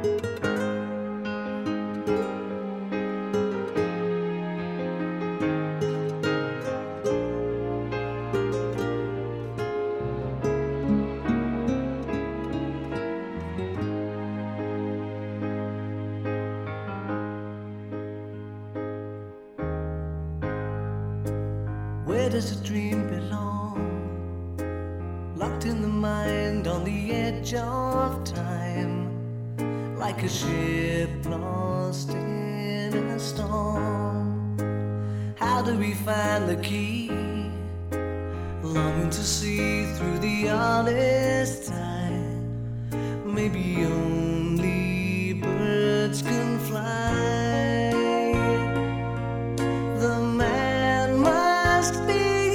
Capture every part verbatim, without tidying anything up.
Where does a dream belong? Locked in the mind on the edge of time, like a ship lost in a storm. How do we find the key? Longing to see through the honest eye. Maybe only birds can fly. The man must be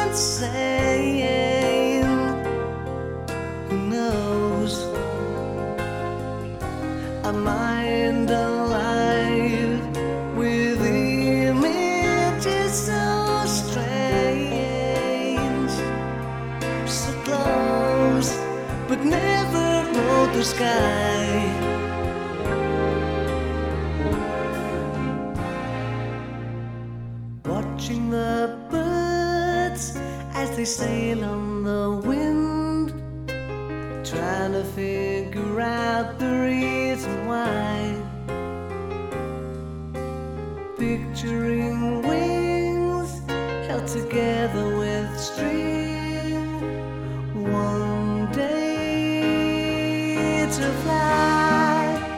insane. Who knows? A mind alive with images so strange, so close but never wrote the sky. Watching the birds as they sail on the wind, trying to figure out the reason why. Picturing wings held together with string, one day to fly.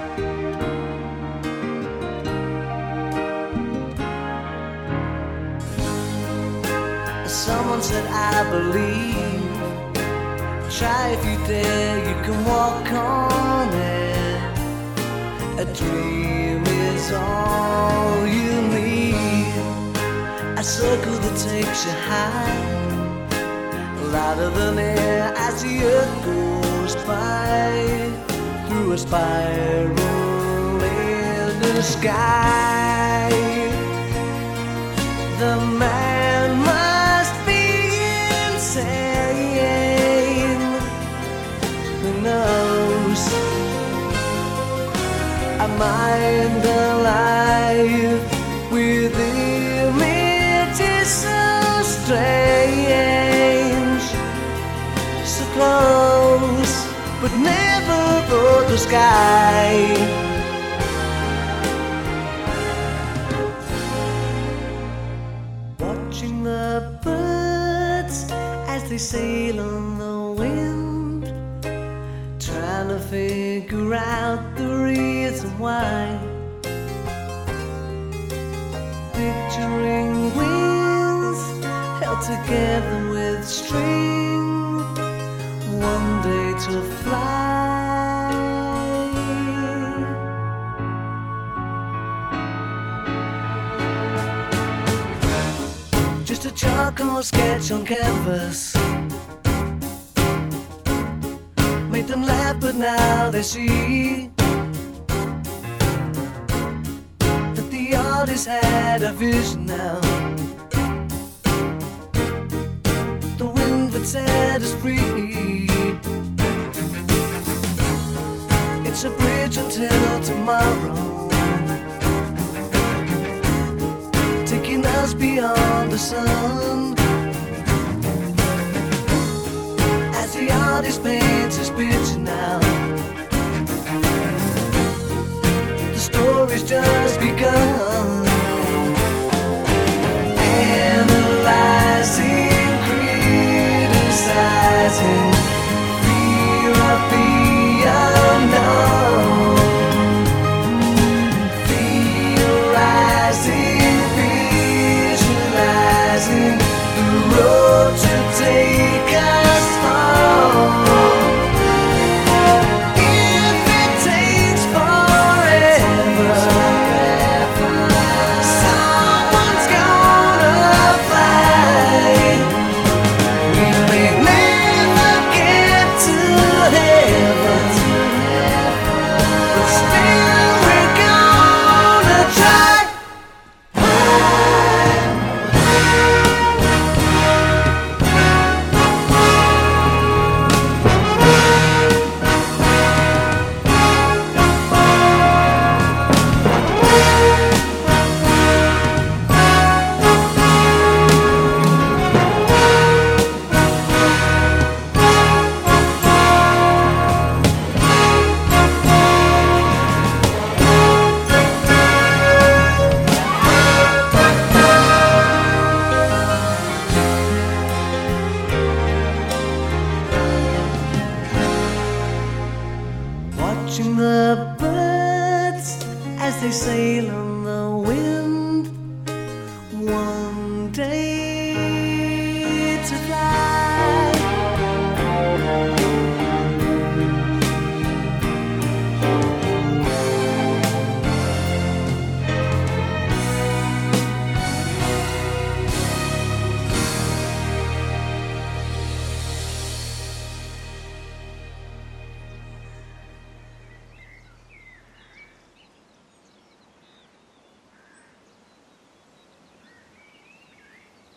Someone said, I believe, try if you dare, you can walk on it. A dream is all you need, a circle that takes you high, louder than air as the earth goes by, through a spiral in the sky. The man must be insane. Who knows? A mind alive with images so strange, so close but never brought the sky. Watching the birds as they sail on the wind, trying to figure out the reason why. Picturing wings held together with string, one day to fly. Just a charcoal sketch on canvas, made them laugh, but now they see that the artist had a vision now. The wind that set us free, it's a bridge until tomorrow, taking us beyond the sun. As the artist paints his picture now, the story's just begun. Analyzing, criticizing, fear of the unknown, theorizing, visualizing the road to take us home. If it takes forever, someone's gonna fly. We may never sail on the wind. One